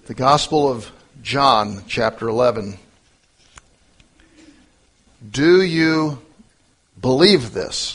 The Gospel of John, chapter 11. Do you believe this?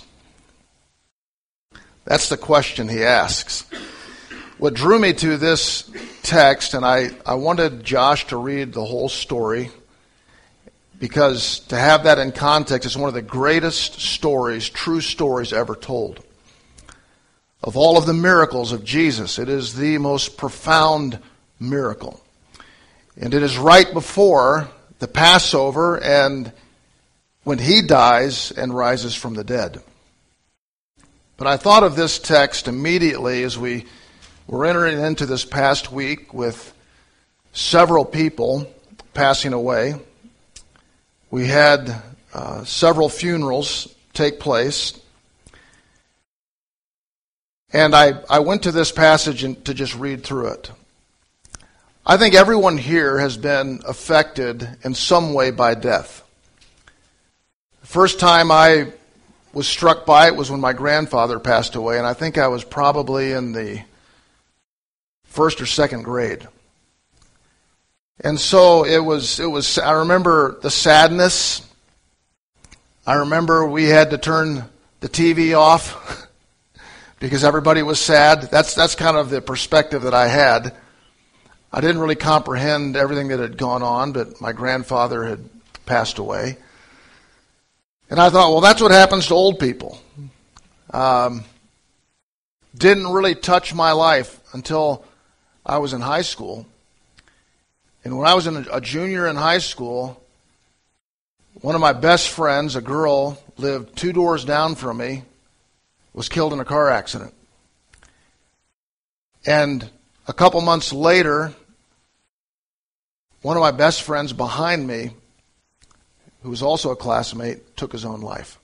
That's the question he asks. What drew me to this text, and I wanted Josh to read the whole story, because to have that in context is one of the greatest stories, true stories ever told. Of all of the miracles of Jesus, it is the most profound miracle. And it is right before the Passover and when he dies and rises from the dead. But I thought of this text immediately as we were entering into this past week with several people passing away. We had several funerals take place. And I went to this passage to just read through it. I think everyone here has been affected in some way by death. The first time I was struck by it was when my grandfather passed away, and I think I was probably in the first or second grade. And so it was. I remember the sadness. I remember we had to turn the TV off because everybody was sad. That's kind of the perspective that I had. I didn't really comprehend everything that had gone on, but my grandfather had passed away. And I thought, well, that's what happens to old people. Didn't really touch my life until I was in high school. And when I was a junior in high school, one of my best friends, a girl, lived 2 doors down from me, was killed in a car accident. And a couple months later, one of my best friends behind me, who was also a classmate, took his own life.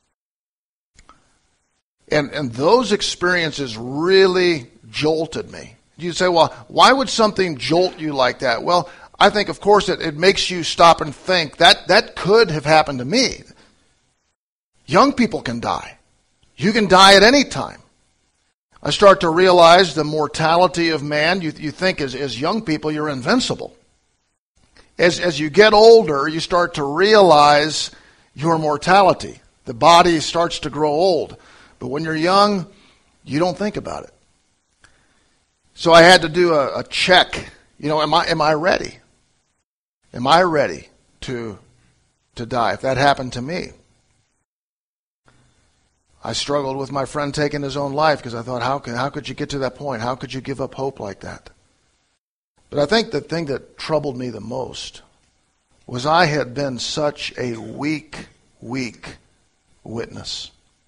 And those experiences really jolted me. You'd say, well, why would something jolt you like that? Well, I think, of course, it makes you stop and think, that could have happened to me. Young people can die. You can die at any time. I start to realize the mortality of man. You think as young people you're invincible. As you get older, you start to realize your mortality. The body starts to grow old. But when you're young, you don't think about it. So I had to do a check. Am I ready? Am I ready to die if that happened to me? I struggled with my friend taking his own life because I thought, how could you get to that point? How could you give up hope like that? But I think the thing that troubled me the most was I had been such a weak witness.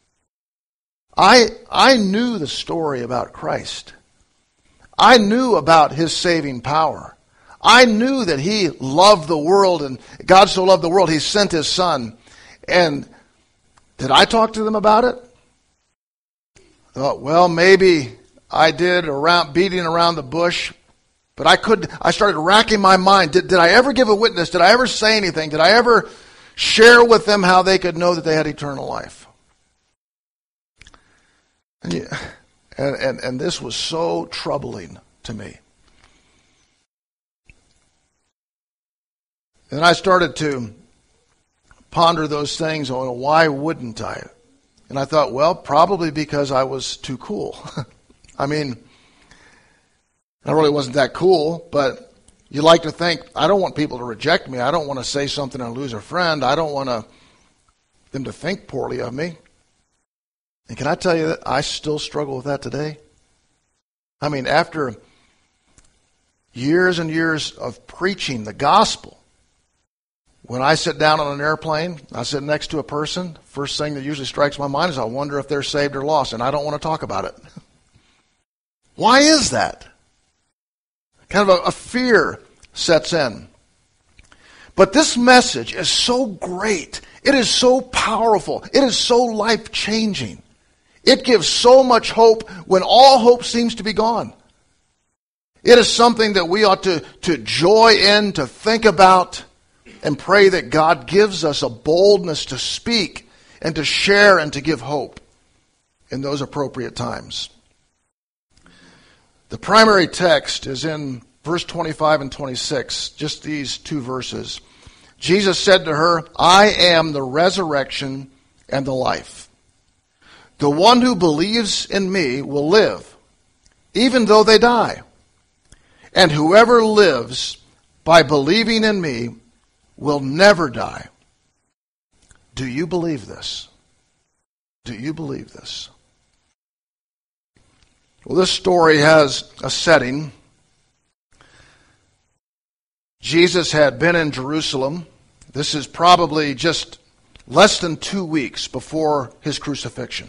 I knew the story about Christ. I knew about his saving power. I knew that he loved the world, and God so loved the world, he sent his son. And did I talk to them about it? I thought, well, maybe I did beating around the bush, but I started racking my mind. Did I ever give a witness? Did I ever say anything? Did I ever share with them how they could know that they had eternal life? And this was so troubling to me. And I started to ponder those things on why wouldn't I? And I thought, well, probably because I was too cool. I mean, I really wasn't that cool, but you like to think, I don't want people to reject me. I don't want to say something and lose a friend. I don't want them to think poorly of me. And can I tell you that I still struggle with that today? I mean, after years and years of preaching the gospel, when I sit down on an airplane, I sit next to a person, first thing that usually strikes my mind is I wonder if they're saved or lost, and I don't want to talk about it. Why is that? Kind of a fear sets in. But this message is so great. It is so powerful. It is so life-changing. It gives so much hope when all hope seems to be gone. It is something that we ought to joy in, to think about, and pray that God gives us a boldness to speak and to share and to give hope in those appropriate times. The primary text is in verse 25 and 26, just these two verses. Jesus said to her, I am the resurrection and the life. The one who believes in me will live, even though they die. And whoever lives by believing in me will never die. Do you believe this? Do you believe this? Well, this story has a setting. Jesus had been in Jerusalem. This is probably just less than 2 weeks before his crucifixion.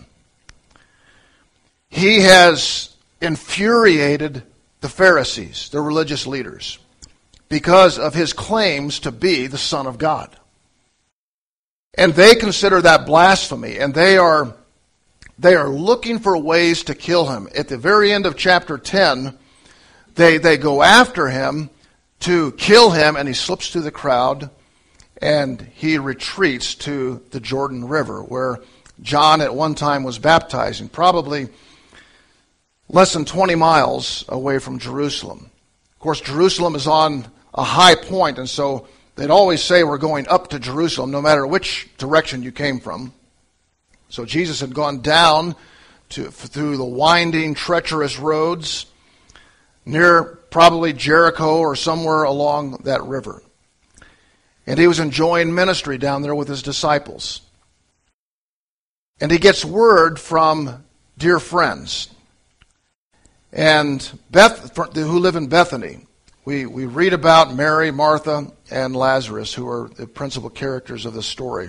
He has infuriated the Pharisees, the religious leaders, because of his claims to be the Son of God. And they consider that blasphemy, and they are looking for ways to kill him. At the very end of chapter 10, they go after him to kill him, and he slips through the crowd, and he retreats to the Jordan River, where John at one time was baptizing, probably less than 20 miles away from Jerusalem. Of course, Jerusalem is on a high point, and so they'd always say we're going up to Jerusalem, no matter which direction you came from. So Jesus had gone down through the winding, treacherous roads near probably Jericho or somewhere along that river. And he was enjoying ministry down there with his disciples. And he gets word from dear friends and who live in Bethany. We read about Mary, Martha, and Lazarus, who are the principal characters of the story.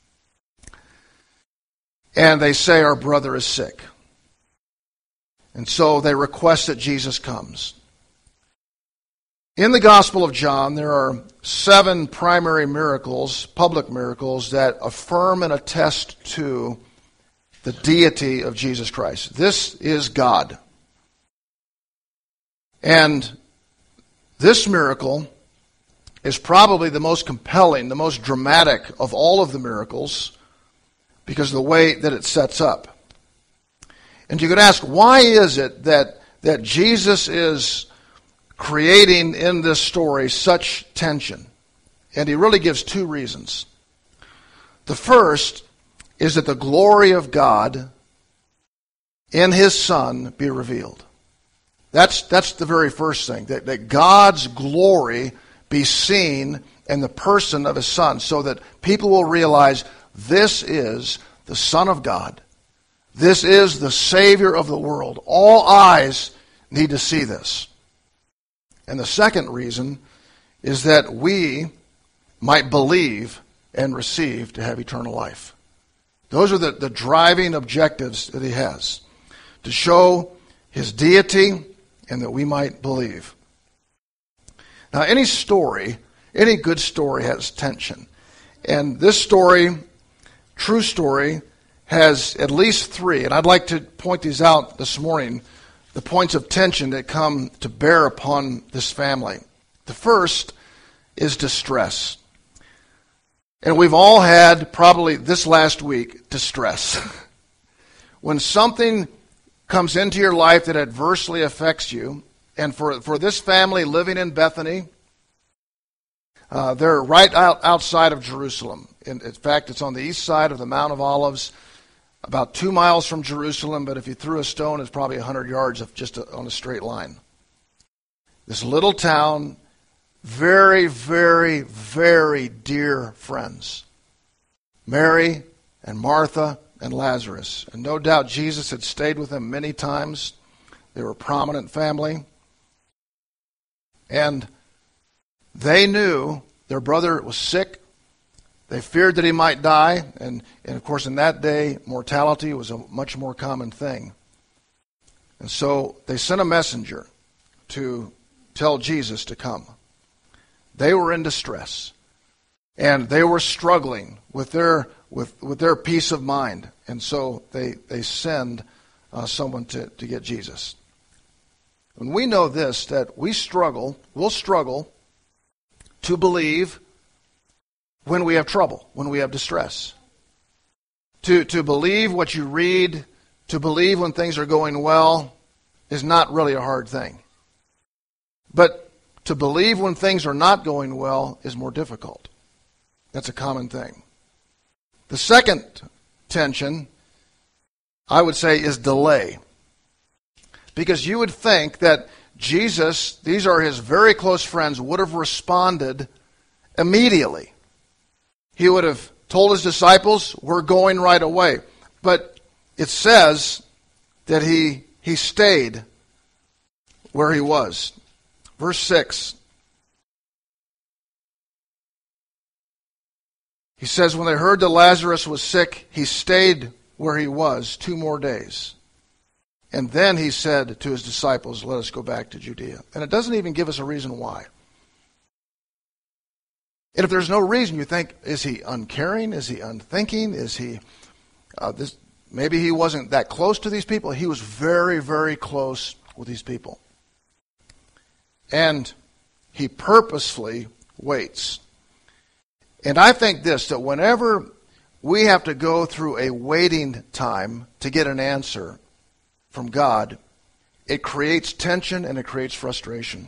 And they say, our brother is sick. And so they request that Jesus comes. In the Gospel of John, there are 7 primary miracles, public miracles, that affirm and attest to the deity of Jesus Christ. This is God. And this miracle is probably the most compelling, the most dramatic of all of the miracles, because of the way that it sets up. And you could ask, why is it that Jesus is creating in this story such tension? And he really gives 2 reasons. The first is that the glory of God in his Son be revealed. That's the very first thing, that God's glory be seen in the person of his Son, so that people will realize this is the Son of God. This is the Savior of the world. All eyes need to see this. And the second reason is that we might believe and receive to have eternal life. Those are the driving objectives that he has, to show his deity and that we might believe. Now, any story, any good story has tension. And this story, true story, has at least 3, and I'd like to point these out this morning, the points of tension that come to bear upon this family. The first is distress. And we've all had, probably this last week, distress. When something comes into your life that adversely affects you, and for this family living in Bethany, they're right outside of Jerusalem. In fact, it's on the east side of the Mount of Olives, about 2 miles from Jerusalem, but if you threw a stone, it's probably 100 yards on a straight line. This little town, very, very, very dear friends. Mary and Martha and Lazarus. And no doubt Jesus had stayed with them many times. They were a prominent family. And they knew their brother was sick. They feared that he might die. And of course, in that day, mortality was a much more common thing. And so they sent a messenger to tell Jesus to come. They were in distress. And they were struggling with their peace of mind. And so they send someone to get Jesus. And we know this, that we'll struggle to believe when we have trouble, when we have distress. To believe what you read, to believe when things are going well, is not really a hard thing. But to believe when things are not going well is more difficult. That's a common thing. The second tension, I would say, is delay. Because you would think that Jesus, these are his very close friends, would have responded immediately. He would have told his disciples, we're going right away. But it says that he stayed where he was. Verse 6. He says, when they heard that Lazarus was sick, he stayed where he was 2 more days. And then he said to his disciples, let us go back to Judea. And it doesn't even give us a reason why. And if there's no reason, you think, is he uncaring? Is he unthinking? Is he, maybe he wasn't that close to these people? He was very, very close with these people. And he purposefully waits. And I think this, that whenever we have to go through a waiting time to get an answer from God, it creates tension and it creates frustration.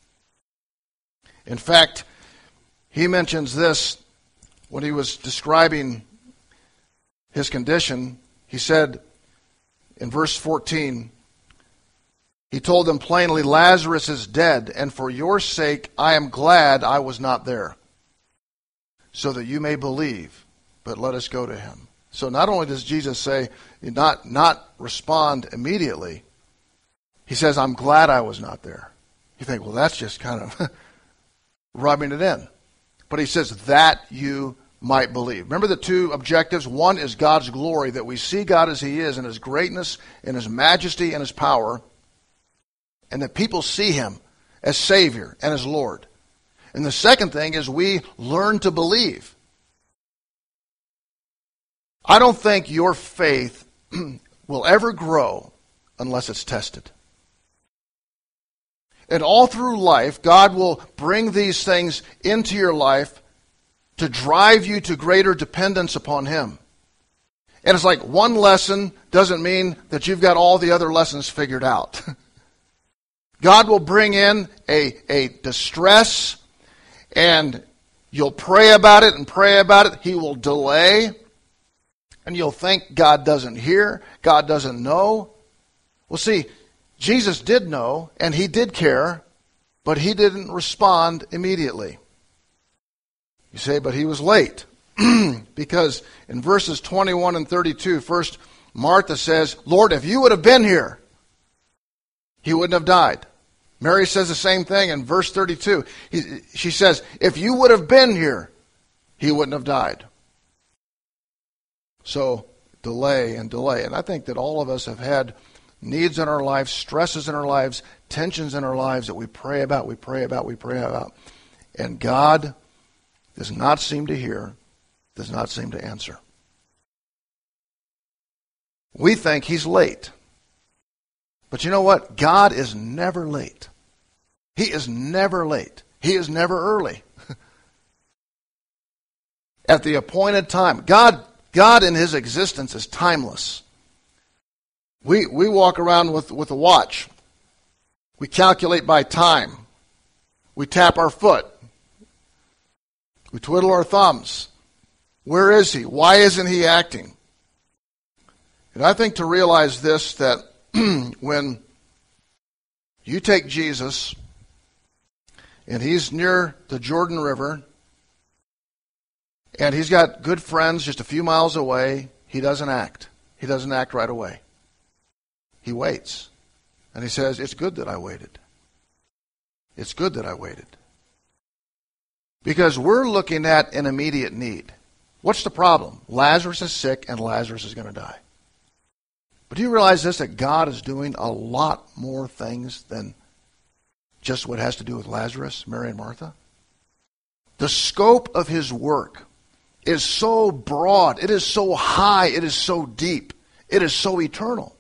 In fact, he mentions this when he was describing his condition. He said in verse 14, he told them plainly, Lazarus is dead, and for your sake I am glad I was not there, so that you may believe, but let us go to him. So not only does Jesus say, not respond immediately, he says, I'm glad I was not there. You think, well, that's just kind of rubbing it in. But he says, that you might believe. Remember the 2 objectives? One is God's glory, that we see God as he is in his greatness, in his majesty, and his power, and that people see him as Savior and as Lord. And the second thing is we learn to believe. I don't think your faith will ever grow unless it's tested. And all through life, God will bring these things into your life to drive you to greater dependence upon him. And it's like one lesson doesn't mean that you've got all the other lessons figured out. God will bring in a distress, and you'll pray about it and pray about it. He will delay, and you'll think God doesn't hear, God doesn't know. Well, see, Jesus did know, and he did care, but he didn't respond immediately. You say, but he was late. Because in verses 21 and 32, first Martha says, Lord, if you would have been here, he wouldn't have died. Mary says the same thing in verse 32. She says, if you would have been here, he wouldn't have died. So, delay and delay. And I think that all of us have had needs in our lives, stresses in our lives, tensions in our lives that we pray about. And God does not seem to hear, does not seem to answer. We think he's late. But you know what? God is never late. He is never late. He is never early. At the appointed time. God in his existence is timeless. We walk around with a watch. We calculate by time. We tap our foot. We twiddle our thumbs. Where is he? Why isn't he acting? And I think to realize this, that when you take Jesus and he's near the Jordan River and he's got good friends just a few miles away, he doesn't act. He doesn't act right away. He waits. And he says, it's good that I waited. It's good that I waited. Because we're looking at an immediate need. What's the problem? Lazarus is sick and Lazarus is going to die. But do you realize this, that God is doing a lot more things than just what has to do with Lazarus, Mary and Martha? The scope of his work is so broad, it is so high, it is so deep, it is so eternal.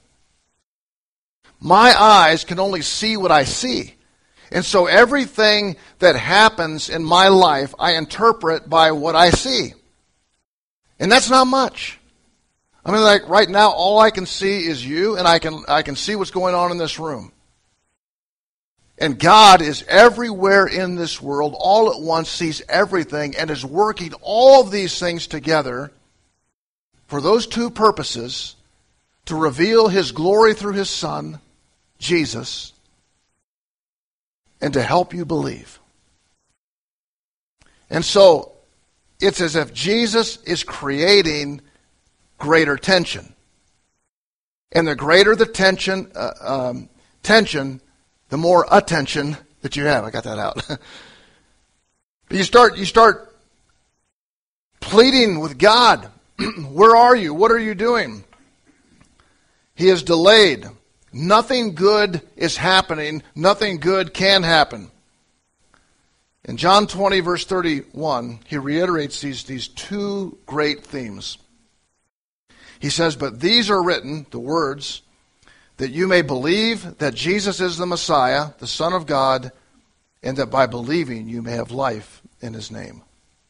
My eyes can only see what I see. And so everything that happens in my life, I interpret by what I see. And that's not much. I mean, like right now, all I can see is you, and I can see what's going on in this room. And God is everywhere in this world, all at once, sees everything, and is working all of these things together for those two purposes: to reveal His glory through His Son, Jesus, and to help you believe. And so, it's as if Jesus is creating greater tension. And the greater the tension, the more attention that you have. I got that out. But you start pleading with God. Where are you? What are you doing? He is delayed. Nothing good is happening. Nothing good can happen. In John 20, verse 31, he reiterates these two great themes. He says, "But these are written," the words, "that you may believe that Jesus is the Messiah, the Son of God, and that by believing you may have life in His name."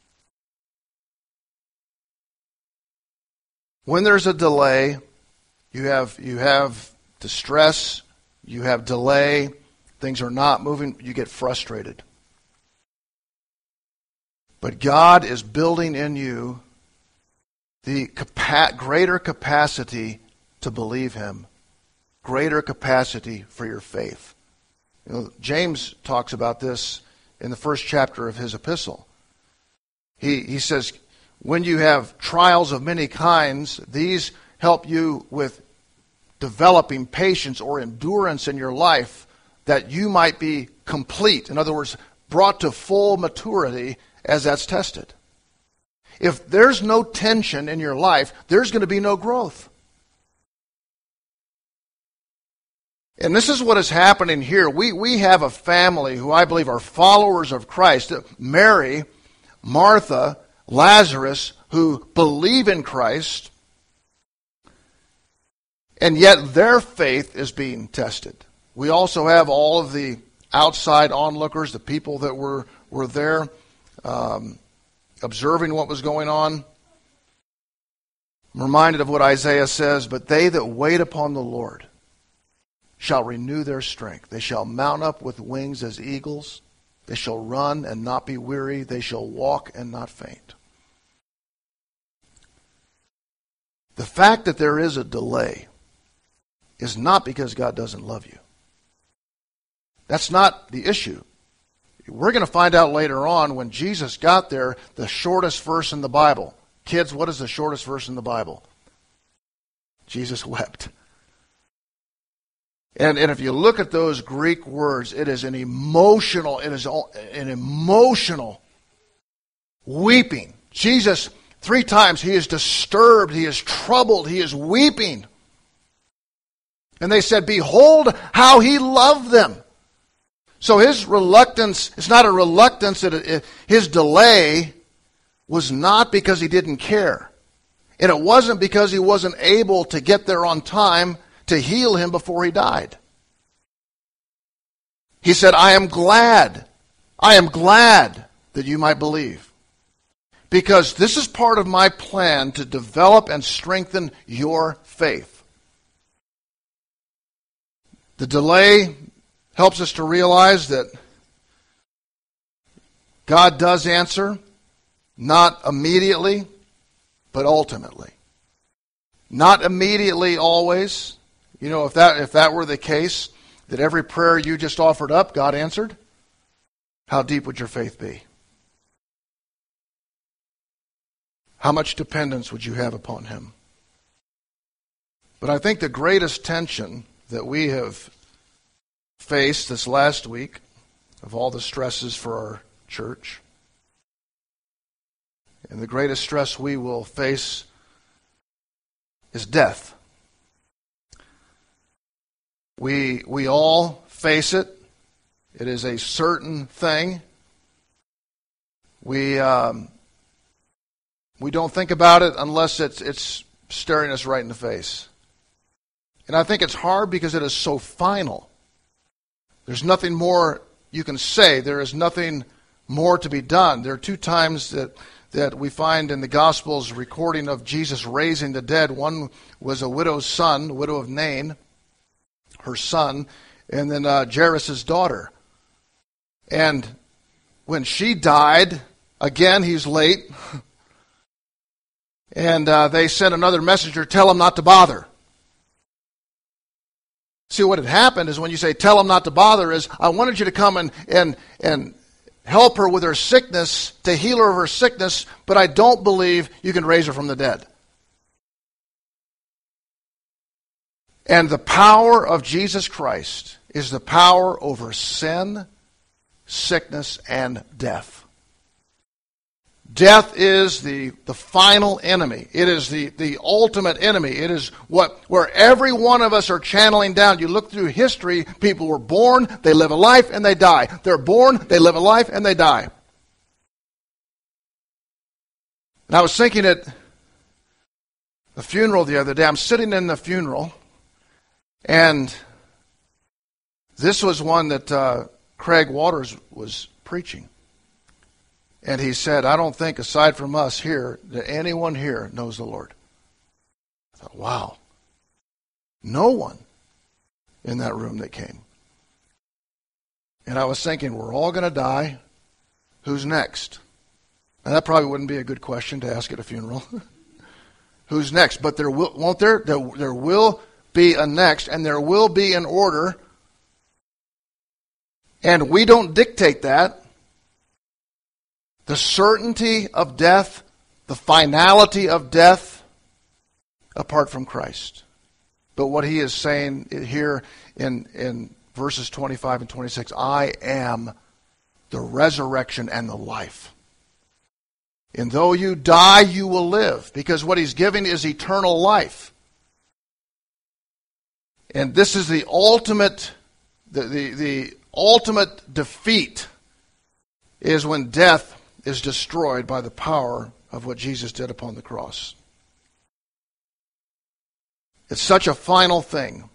When there's a delay, you have distress, you have delay, things are not moving, you get frustrated. But God is building in you the greater capacity to believe Him, greater capacity for your faith. You know, James talks about this in the first chapter of his epistle. He says, when you have trials of many kinds, these help you with developing patience or endurance in your life, that you might be complete. In other words, brought to full maturity as that's tested. If there's no tension in your life, there's going to be no growth. And this is what is happening here. We have a family who I believe are followers of Christ. Mary, Martha, Lazarus, who believe in Christ, and yet their faith is being tested. We also have all of the outside onlookers, the people that were there, observing what was going on. I'm reminded of what Isaiah says, "But they that wait upon the Lord shall renew their strength. They shall mount up with wings as eagles. They shall run and not be weary. They shall walk and not faint." The fact that there is a delay is not because God doesn't love you. That's not the issue. We're going to find out later on, when Jesus got there, the shortest verse in the Bible. Kids, what is the shortest verse in the Bible? Jesus wept. And if you look at those Greek words, it is an emotional weeping. Jesus, 3 times, he is disturbed, he is troubled, he is weeping. And they said, "Behold how he loved them." So his reluctance, it's not a reluctance, his delay was not because he didn't care. And it wasn't because he wasn't able to get there on time to heal him before he died. He said, I am glad that you might believe. Because this is part of my plan to develop and strengthen your faith. The delay helps us to realize that God does answer, not immediately, but ultimately. Not immediately always. You know, if that were the case, that every prayer you just offered up, God answered, how deep would your faith be? How much dependence would you have upon Him? But I think the greatest tension that we have faced this last week, of all the stresses for our church, and the greatest stress we will face is death. We all face it. It is a certain thing. We don't think about it unless it's staring us right in the face. And I think it's hard because it is so final. There's nothing more you can say. There is nothing more to be done. There are 2 times that we find in the Gospels recording of Jesus raising the dead. One was a widow's son, the widow of Nain, her son, and then Jairus' daughter. And when she died, again, he's late. And they sent another messenger, tell him not to bother. See, what had happened is when you say, tell him not to bother, is I wanted you to come and help her with her sickness, to heal her of her sickness, but I don't believe you can raise her from the dead. And the power of Jesus Christ is the power over sin, sickness, and death. Death is the final enemy. It is the ultimate enemy. It is where every one of us are channeling down. You look through history, people were born, they live a life, and they die. They're born, they live a life, and they die. And I was thinking at the funeral the other day, I'm sitting in the funeral, and this was one that Craig Waters was preaching. And he said, I don't think, aside from us here, that anyone here knows the Lord. I thought, wow. No one in that room that came. And I was thinking, we're all going to die. Who's next? And that probably wouldn't be a good question to ask at a funeral. Who's next? But there will, won't there? There will be a next, and there will be an order. And we don't dictate that. The certainty of death, the finality of death, apart from Christ. But what he is saying here in verses 25 and 26, I am the resurrection and the life. And though you die, you will live, because what he's giving is eternal life. And this is the ultimate, the ultimate defeat is when death is destroyed by the power of what Jesus did upon the cross. It's such a final thing.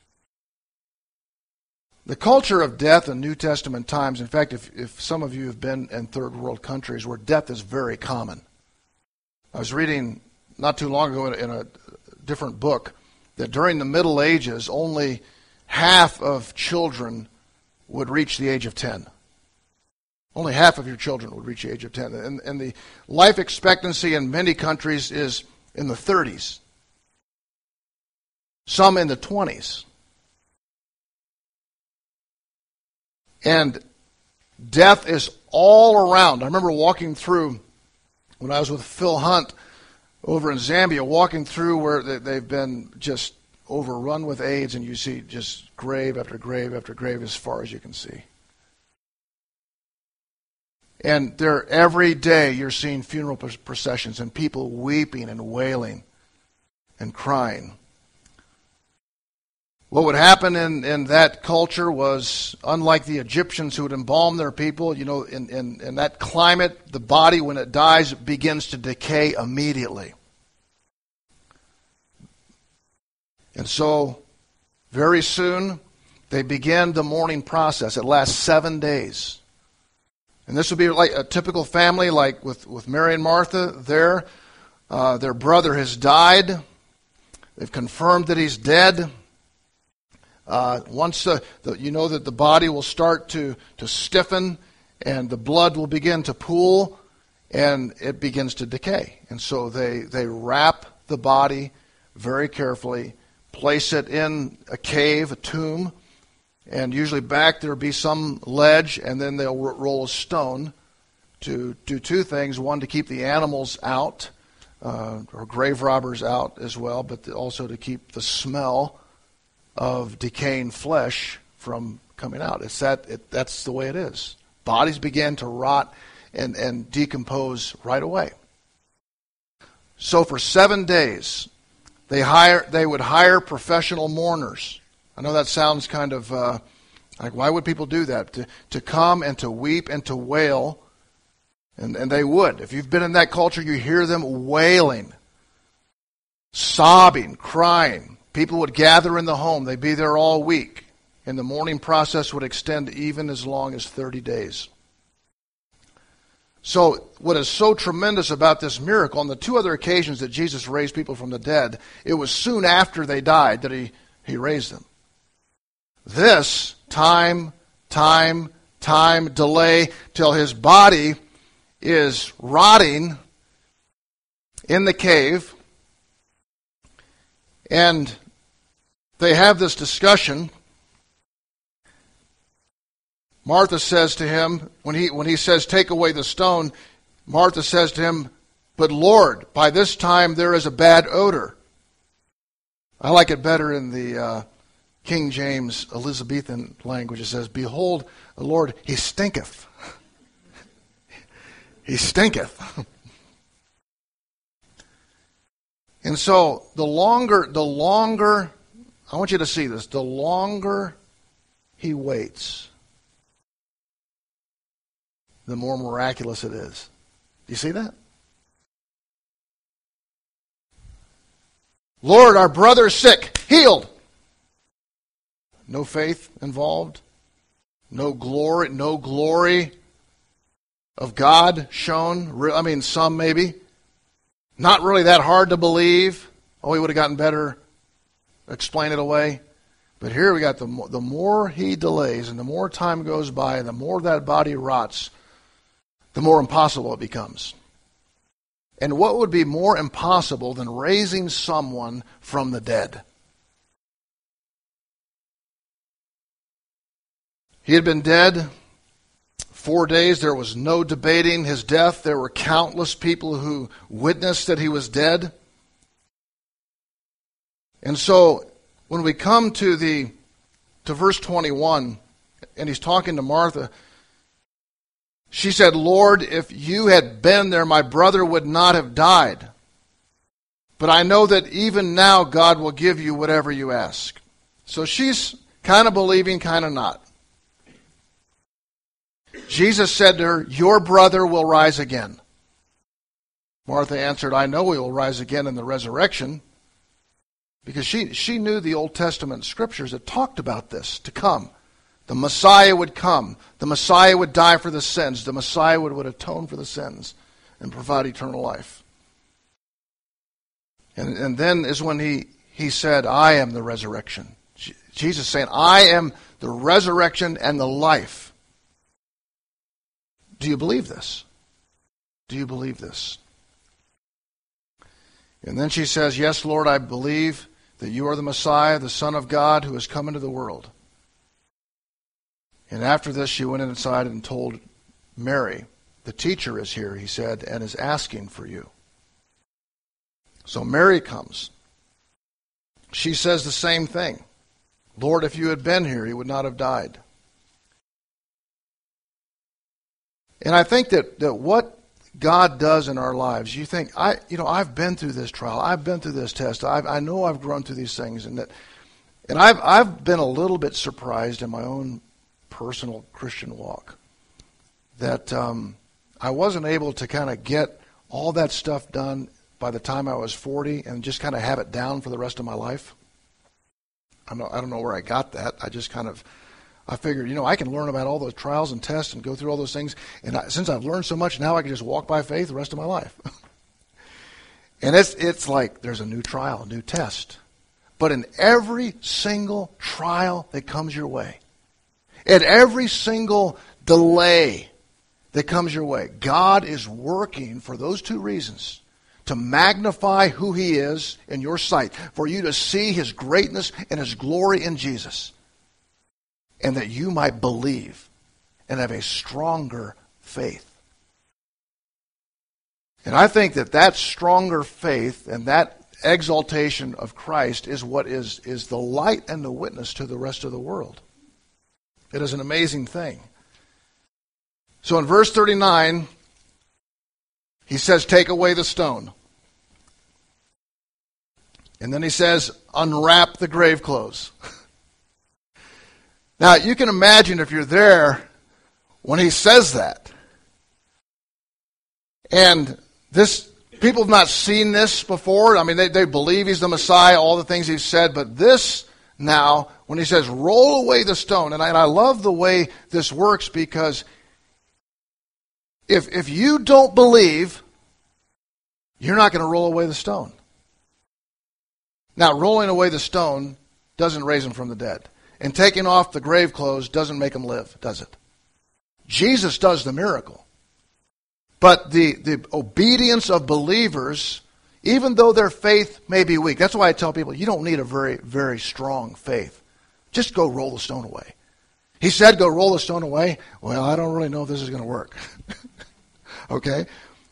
The culture of death in New Testament times, in fact, if some of you have been in third world countries where death is very common. I was reading not too long ago in a different book that during the Middle Ages, only half of children would reach the age of 10. Only half of your children would reach the age of 10. And the life expectancy in many countries is in the 30s. Some in the 20s. And death is all around. I remember walking through, when I was with Phil Hunt over in Zambia, walking through where they've been just overrun with AIDS, and you see just grave after grave after grave as far as you can see. And there, every day you're seeing funeral processions and people weeping and wailing and crying. What would happen in that culture was, unlike the Egyptians who would embalm their people, you know, in that climate, the body, when it dies, begins to decay immediately. And so, very soon, they begin the mourning process. It lasts 7 days. And this would be like a typical family, like with Mary and Martha there. Their brother has died. They've confirmed that he's dead. Once you know that the body will start to stiffen and the blood will begin to pool and it begins to decay. And so they wrap the body very carefully, place it in a cave, a tomb, and usually back there will be some ledge, and then they'll roll a stone to do two things. One, to keep the animals out, or grave robbers out as well, but also to keep the smell of decaying flesh from coming out. That's the way it is. Bodies begin to rot and decompose right away. So for 7 days, they would hire professional mourners. I know that sounds kind of like, why would people do that? To come and to weep and to wail. And they would. If you've been in that culture, you hear them wailing, sobbing, crying. People would gather in the home. They'd be there all week. And the mourning process would extend even as long as 30 days. So what is so tremendous about this miracle, on the two other occasions that Jesus raised people from the dead, it was soon after they died that he raised them. This, time time delay till his body is rotting in the cave. And they have this discussion. Martha says to him, when he says, take away the stone, Martha says to him, but Lord, by this time there is a bad odor. I like it better in the King James Elizabethan language. It says, behold, the Lord, he stinketh. He stinketh. And so the longer, I want you to see this, the longer he waits, the more miraculous it is. Do you see that? Lord, our brother is sick, healed. No faith involved. No glory of God shown. I mean, some maybe. Not really that hard to believe. Oh, he would have gotten better. Explain it away. But here we got the more he delays and the more time goes by and the more that body rots, the more impossible it becomes. And what would be more impossible than raising someone from the dead? He had been dead 4 days. There was no debating his death. There were countless people who witnessed that he was dead. And so when we come to verse 21, and he's talking to Martha, she said, Lord, if you had been there, my brother would not have died. But I know that even now God will give you whatever you ask. So she's kind of believing, kind of not. Jesus said to her, your brother will rise again. Martha answered, I know he will rise again in the resurrection. Because she knew the Old Testament scriptures that talked about this to come. The Messiah would come. The Messiah would die for the sins. The Messiah would atone for the sins and provide eternal life. And then is when he said, I am the resurrection. Jesus saying, I am the resurrection and the life. Do you believe this? Do you believe this? And then she says, yes, Lord, I believe that you are the Messiah, the Son of God, who has come into the world. And after this, she went inside and told Mary, the teacher is here, he said, and is asking for you. So Mary comes. She says the same thing. Lord, if you had been here, he would not have died. And I think that what God does in our lives, you think, I've been through this trial, I've been through this test, I know I've grown through these things, and I've been a little bit surprised in my own personal Christian walk that I wasn't able to kind of get all that stuff done by the time I was 40 and just kind of have it down for the rest of my life. I don't know where I got that. I figured, I can learn about all those trials and tests and go through all those things. And since I've learned so much, now I can just walk by faith the rest of my life. And it's like there's a new trial, a new test. But in every single trial that comes your way, at every single delay that comes your way, God is working for those two reasons. To magnify who he is in your sight. For you to see his greatness and his glory in Jesus. And that you might believe and have a stronger faith. And I think that stronger faith and that exaltation of Christ is what is the light and the witness to the rest of the world. It is an amazing thing. So in verse 39, he says, take away the stone. And then he says, unwrap the grave clothes. Now, you can imagine if you're there when he says that. And people have not seen this before. I mean, they believe he's the Messiah, all the things he's said. But this now, when he says, roll away the stone. And I love the way this works because if you don't believe, you're not going to roll away the stone. Now, rolling away the stone doesn't raise him from the dead. And taking off the grave clothes doesn't make him live, does it? Jesus does the miracle. But the obedience of believers, even though their faith may be weak, that's why I tell people, you don't need a very, very strong faith. Just go roll the stone away. He said, go roll the stone away. Well, I don't really know if this is going to work. Okay?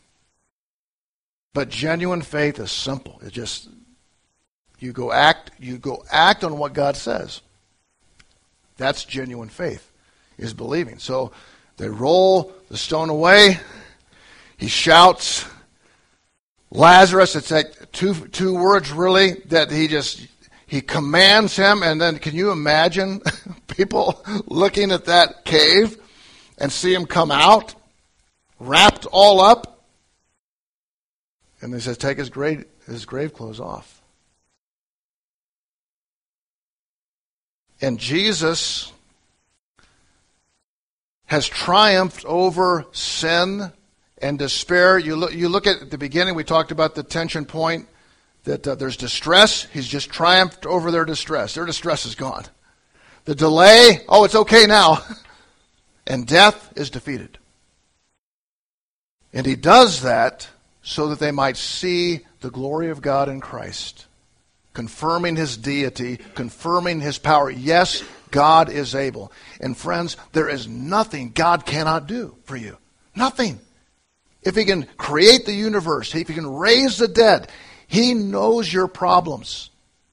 But genuine faith is simple. It just, you go act on what God says. That's genuine faith, is believing. So they roll the stone away. He shouts, Lazarus. It's like two words really that he commands him. And then can you imagine people looking at that cave and see him come out, wrapped all up? And he says, take his grave clothes off. And Jesus has triumphed over sin and despair. You look at the beginning, we talked about the tension point, that there's distress. He's just triumphed over their distress. Their distress is gone. The delay, it's okay now. And death is defeated. And he does that so that they might see the glory of God in Christ, confirming his deity, confirming his power. Yes, God is able. And friends, there is nothing God cannot do for you. Nothing. If he can create the universe, if he can raise the dead, he knows your problems.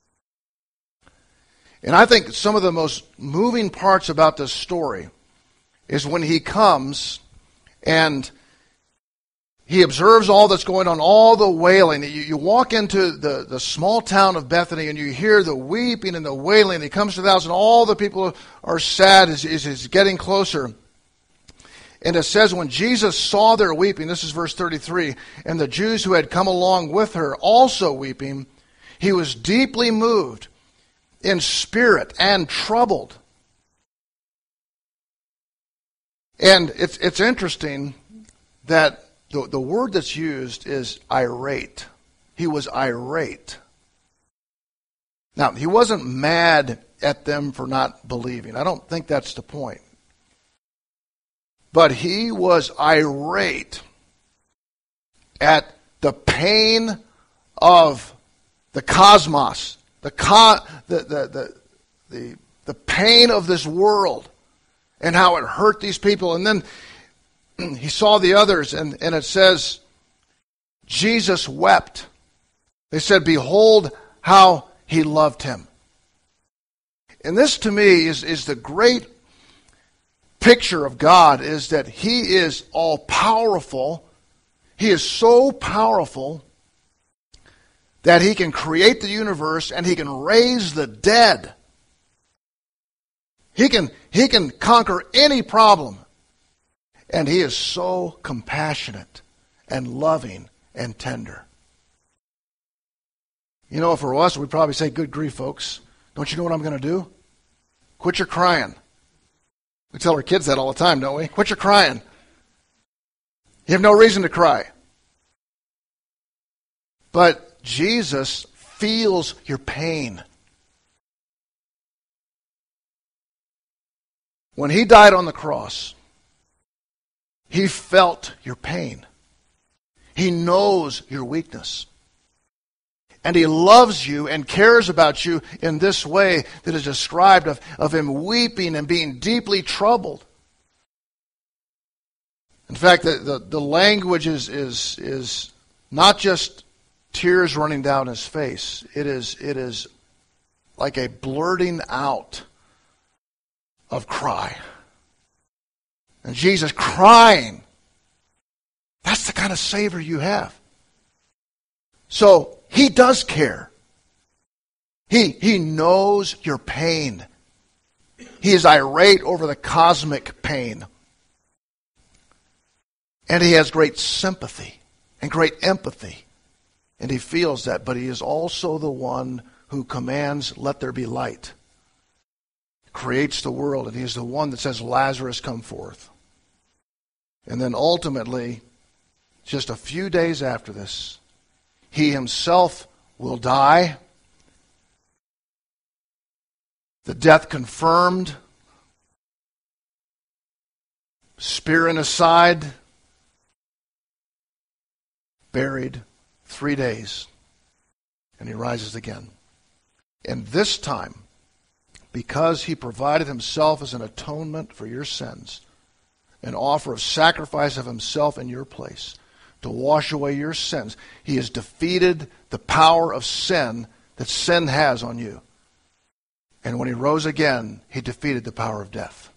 And I think some of the most moving parts about this story is when he comes and he observes all that's going on, all the wailing. You walk into the small town of Bethany and you hear the weeping and the wailing. He comes to the house and all the people are sad as he's getting closer. And it says when Jesus saw their weeping, this is verse 33, and the Jews who had come along with her also weeping, he was deeply moved in spirit and troubled. And it's interesting that the word that's used is irate. He was irate. Now, he wasn't mad at them for not believing. I don't think that's the point. But he was irate at the pain of the cosmos, the pain of this world, and how it hurt these people. And then he saw the others, and it says, Jesus wept. They said, behold how he loved him. And this to me is the great picture of God, is that he is all powerful. He is so powerful that he can create the universe and he can raise the dead. He can conquer any problem. And he is so compassionate and loving and tender. You know, for us, we'd probably say, good grief, folks. Don't you know what I'm going to do? Quit your crying. We tell our kids that all the time, don't we? Quit your crying. You have no reason to cry. But Jesus feels your pain. When he died on the cross, he felt your pain. He knows your weakness. And he loves you and cares about you in this way that is described of him weeping and being deeply troubled. In fact, the language is not just tears running down his face. It is like a blurting out of cry. And Jesus crying. That's the kind of Savior you have. So he does care. He knows your pain. He is irate over the cosmic pain. And he has great sympathy and great empathy. And he feels that. But he is also the one who commands, let there be light. Creates the world. And he is the one that says, Lazarus, come forth. And then ultimately, just a few days after this, he himself will die. The death confirmed. spear in his side, buried, 3 days, and he rises again. And this time, because he provided himself as an atonement for your sins, an offer of sacrifice of himself in your place to wash away your sins, he has defeated the power of sin that sin has on you. And when he rose again, he defeated the power of death.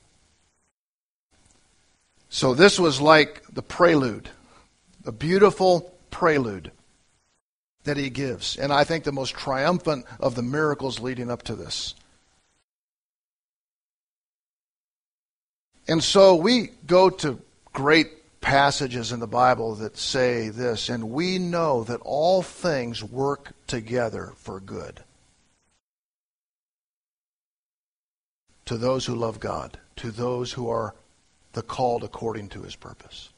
So this was like the prelude, the beautiful prelude that he gives. And I think the most triumphant of the miracles leading up to this. And so we go to great passages in the Bible that say this, and we know that all things work together for good to those who love God, to those who are the called according to his purpose.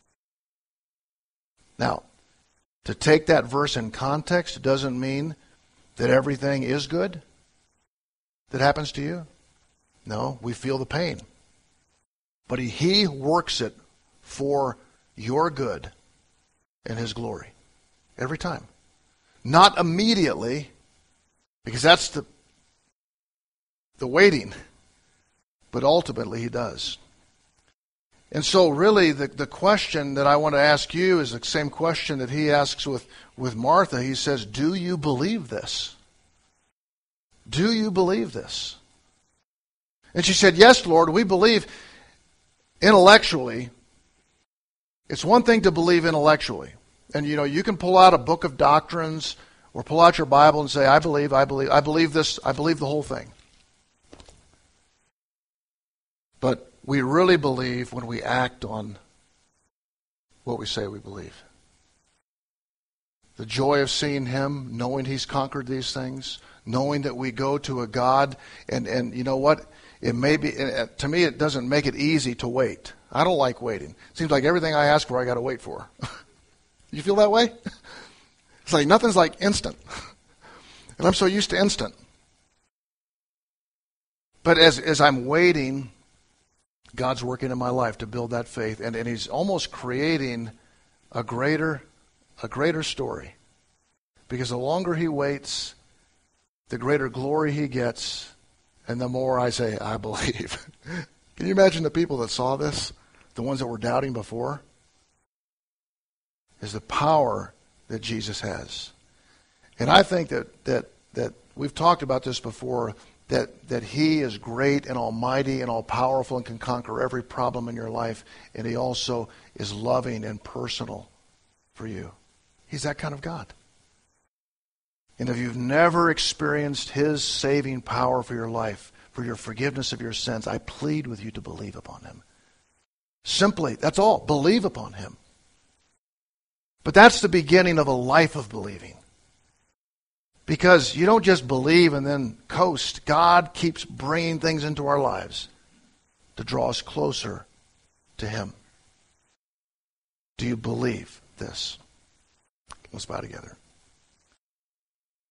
Now, to take that verse in context doesn't mean that everything is good that happens to you. No, we feel the pain. But he works it for your good and his glory. Every time. Not immediately, because that's the waiting. But ultimately he does. And so really the question that I want to ask you is the same question that he asks with Martha. He says, do you believe this? Do you believe this? And she said, yes, Lord, we believe intellectually. It's one thing to believe intellectually. And you can pull out a book of doctrines or pull out your Bible and say, I believe this, I believe the whole thing. But we really believe when we act on what we say we believe. The joy of seeing him, knowing he's conquered these things, knowing that we go to a God, and you know what? It may be, to me, it doesn't make it easy to wait. I don't like waiting. It seems like everything I ask for, I got to wait for. You feel that way? It's like nothing's like instant. And I'm so used to instant. But as I'm waiting, God's working in my life to build that faith, and he's almost creating a greater story. Because the longer he waits, the greater glory he gets, and the more I say, I believe. Can you imagine the people that saw this? The ones that were doubting before? Is the power that Jesus has. And I think that we've talked about this before, that he is great and almighty and all-powerful and can conquer every problem in your life, and he also is loving and personal for you. He's that kind of God. And if you've never experienced his saving power for your life, for your forgiveness of your sins, I plead with you to believe upon him. Simply, that's all. Believe upon him. But that's the beginning of a life of believing. Because you don't just believe and then coast. God keeps bringing things into our lives to draw us closer to him. Do you believe this? Let's bow together.